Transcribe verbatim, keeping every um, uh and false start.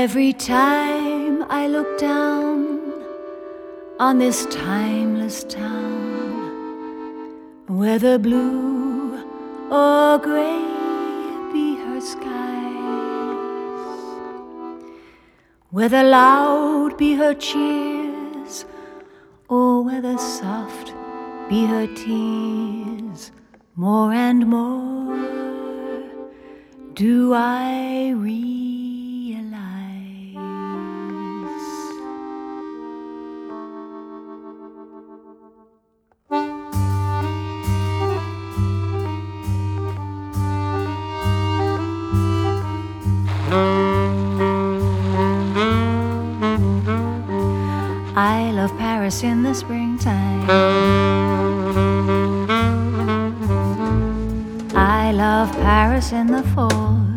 Every time I look down on this timeless town, whether blue or gray be her skies, whether loud be her cheers, or whether soft be her tears, more and more do I realize I love Paris in the springtime. I love Paris in the fall.